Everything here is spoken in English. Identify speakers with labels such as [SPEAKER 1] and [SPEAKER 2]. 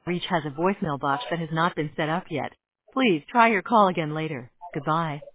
[SPEAKER 1] reach has a voicemail box that has not been set up yet. Please try your call again later. Goodbye.